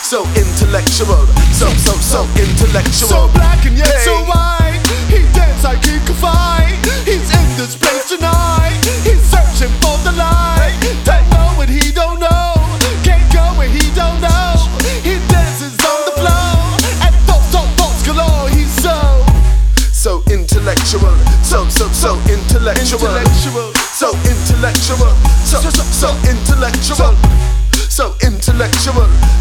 so intellectual, so intellectual. So black and yet so white. He dance like he can fight. He's in this place tonight. He's searching for the light. Don't know what he don't know. Can't go where he don't know. He dances on the floor and thoughts galore. He's so intellectual, so intellectual, so intellectual, so intellectual, so intellectual.